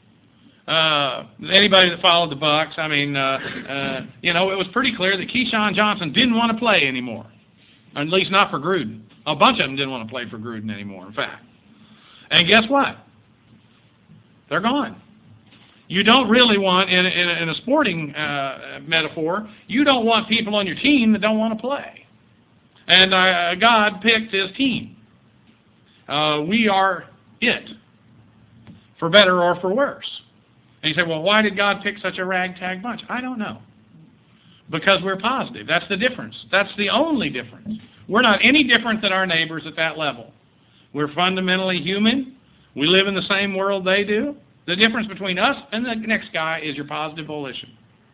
Uh, anybody that followed the Bucks, I mean, uh, uh, you know, it was pretty clear that Keyshawn Johnson didn't want to play anymore. At least not for Gruden. A bunch of them didn't want to play for Gruden anymore, in fact. And guess what? They're gone. You don't really want, in, in, in a sporting uh, metaphor, you don't want people on your team that don't want to play. And uh, God picked his team. Uh, we are it, for better or for worse. And you say, well, why did God pick such a ragtag bunch? I don't know. Because we're positive. That's the difference. That's the only difference. We're not any different than our neighbors at that level. We're fundamentally human. We live in the same world they do. The difference between us and the next guy is your positive volition.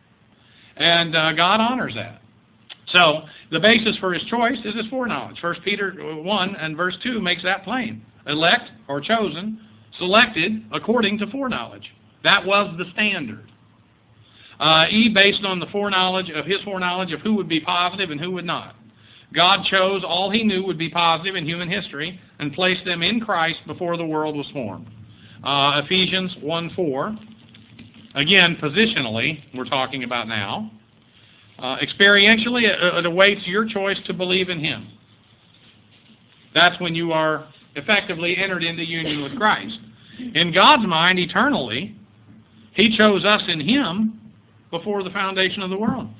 And uh, God honors that. So the basis for his choice is his foreknowledge. First Peter one and verse two makes that plain. Elect, or chosen, selected according to foreknowledge. That was the standard. Uh, e, based on the foreknowledge of his foreknowledge of who would be positive and who would not. God chose all he knew would be positive in human history and placed them in Christ before the world was formed. Uh, Ephesians one four. Again, positionally, we're talking about now. Uh, experientially, it, it awaits your choice to believe in him. That's when you are effectively entered into union with Christ. In God's mind, eternally, he chose us in him before the foundation of the world.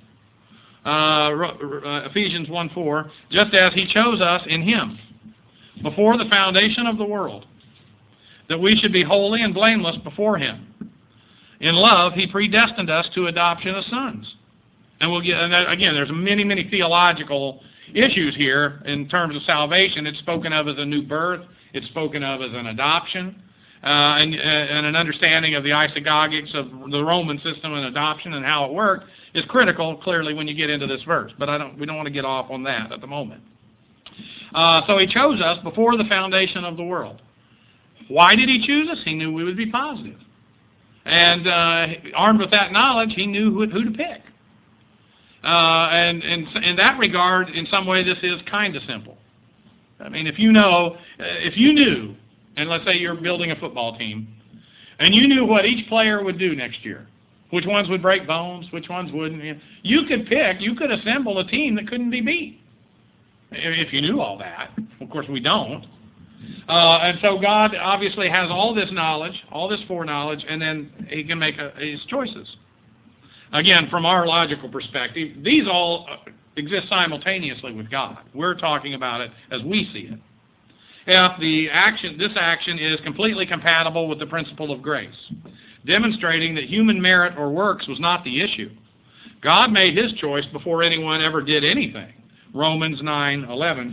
Uh, Ephesians one four, just as he chose us in him before the foundation of the world, that we should be holy and blameless before him. In love, he predestined us to adoption as sons. And we'll get, and again, there's many, many theological issues here in terms of salvation. It's spoken of as a new birth. It's spoken of as an adoption. Uh, and, and an understanding of the isagogics of the Roman system and adoption and how it worked is critical, clearly, when you get into this verse. But I don't, we don't want to get off on that at the moment. Uh, so he chose us before the foundation of the world. Why did he choose us? He knew we would be positive. And uh, armed with that knowledge, he knew who, who to pick. Uh, and, and in that regard, in some way, this is kind of simple. I mean, if you know, if you knew, and let's say you're building a football team, and you knew what each player would do next year, which ones would break bones, which ones wouldn't, you could pick, you could assemble a team that couldn't be beat. If you knew all that. Of course, we don't. Uh, and so God obviously has all this knowledge, all this foreknowledge, and then he can make a, his choices. Again, from our logical perspective, these all exist simultaneously with God. We're talking about it as we see it. If the action, this action is completely compatible with the principle of grace, demonstrating that human merit or works was not the issue. God made his choice before anyone ever did anything. Romans nine eleven.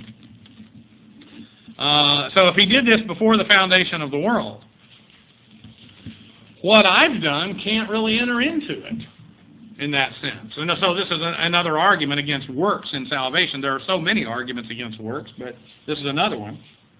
Uh, so if he did this before the foundation of the world, what I've done can't really enter into it in that sense. And so this is a, another argument against works in salvation. There are so many arguments against works, but this is another one.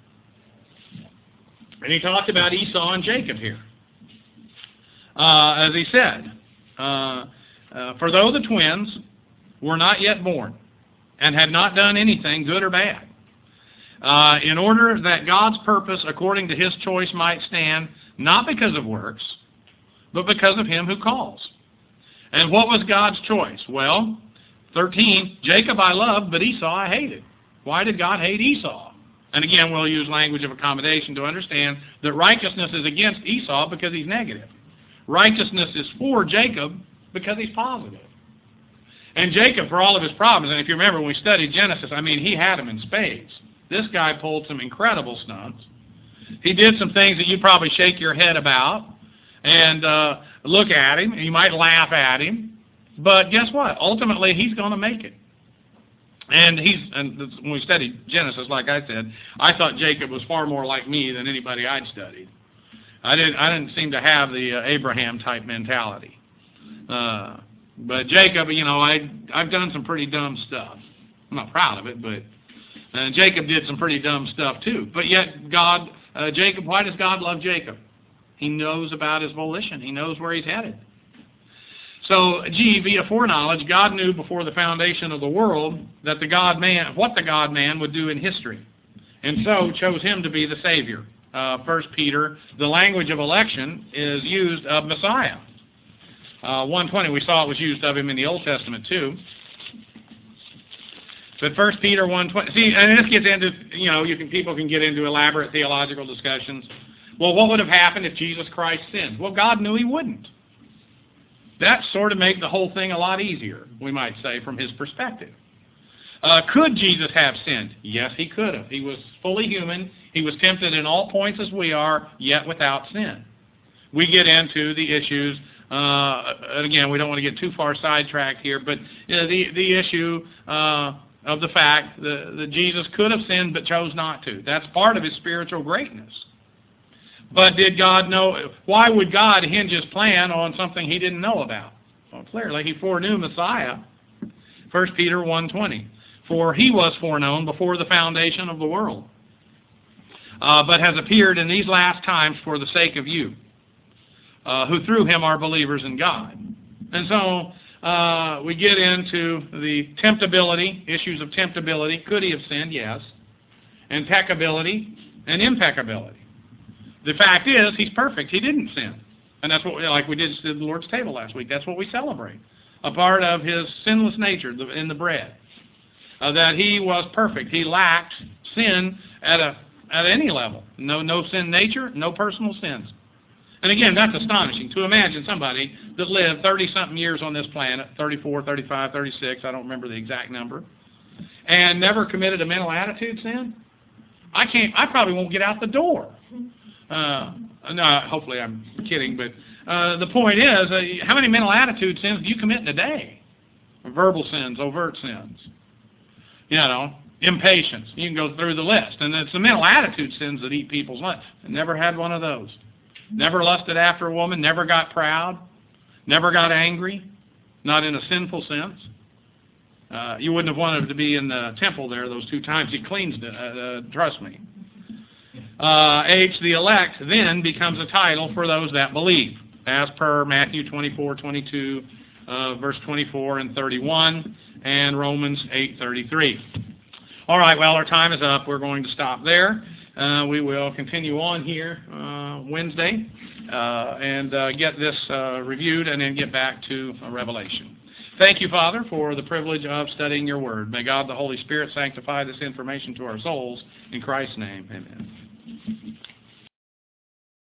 And he talked about Esau and Jacob here. Uh, as he said, uh, uh, for though the twins were not yet born and had not done anything good or bad, uh, in order that God's purpose according to his choice might stand, not because of works, but because of him who calls. And what was God's choice? Well, thirteen, Jacob I loved, but Esau I hated. Why did God hate Esau? And again, we'll use language of accommodation to understand that righteousness is against Esau because he's negative. Righteousness is for Jacob because he's positive. And Jacob, for all of his problems, and if you remember when we studied Genesis, I mean, he had them in spades. This guy pulled some incredible stunts. He did some things that you probably shake your head about and uh, look at him, and you might laugh at him. But guess what? Ultimately, he's going to make it. And he's and when we studied Genesis, like I said, I thought Jacob was far more like me than anybody I'd studied. I didn't I didn't seem to have the uh, Abraham type mentality. Uh, but Jacob, you know, I I've done some pretty dumb stuff. I'm not proud of it, but uh, Jacob did some pretty dumb stuff too. But yet God, uh, Jacob, why does God love Jacob? He knows about his volition. He knows where he's headed. So, gee, via foreknowledge, God knew before the foundation of the world that the God-man, what the God-man would do in history, and so chose him to be the Savior. Uh, First Peter, the language of election is used of Messiah. Uh, one twenty, we saw it was used of him in the Old Testament too. But First Peter one twenty, see, and this gets into, you know, you can people can get into elaborate theological discussions. Well, what would have happened if Jesus Christ sinned? Well, God knew he wouldn't. That sort of made the whole thing a lot easier, we might say, from his perspective. Uh, could Jesus have sinned? Yes, he could have. He was fully human. He was tempted in all points as we are, yet without sin. We get into the issues, uh, and again, we don't want to get too far sidetracked here, but you know, the, the issue uh, of the fact that, that Jesus could have sinned but chose not to. That's part of his spiritual greatness. But did God know? Why would God hinge his plan on something he didn't know about? Well, clearly, he foreknew Messiah. First Peter one twenty. For he was foreknown before the foundation of the world, uh, but has appeared in these last times for the sake of you, uh, who through him are believers in God. And so uh, we get into the temptability, issues of temptability. Could he have sinned? Yes. Impeccability and impeccability. The fact is, he's perfect. He didn't sin. And that's what, we, like we did at the Lord's table last week, that's what we celebrate. A part of his sinless nature in the bread. Uh, that he was perfect. He lacked sin at a at any level. No, no sin nature, no personal sins. And again, that's astonishing to imagine somebody that lived thirty-something years on this planet, thirty-four, thirty-five, thirty-six, I don't remember the exact number, and never committed a mental attitude sin. I can't, I probably won't get out the door. Uh, no, hopefully I'm kidding, but uh, the point is, uh, how many mental attitude sins do you commit in a day? Verbal sins, overt sins. You know, impatience. You can go through the list. And it's the mental attitude sins that eat people's life. I never had one of those. Never lusted after a woman, never got proud, never got angry, not in a sinful sense. Uh, you wouldn't have wanted to be in the temple there those two times he cleansed it, uh, uh, trust me. Uh, H, the elect, then becomes a title for those that believe, as per Matthew twenty-four, twenty-two, uh, verse twenty-four and thirty-one, and Romans eight, thirty-three. All right, well, our time is up. We're going to stop there. Uh, we will continue on here uh, Wednesday uh, and uh, get this uh, reviewed and then get back to uh, Revelation. Thank you, Father, for the privilege of studying your word. May God the Holy Spirit sanctify this information to our souls. In Christ's name, amen.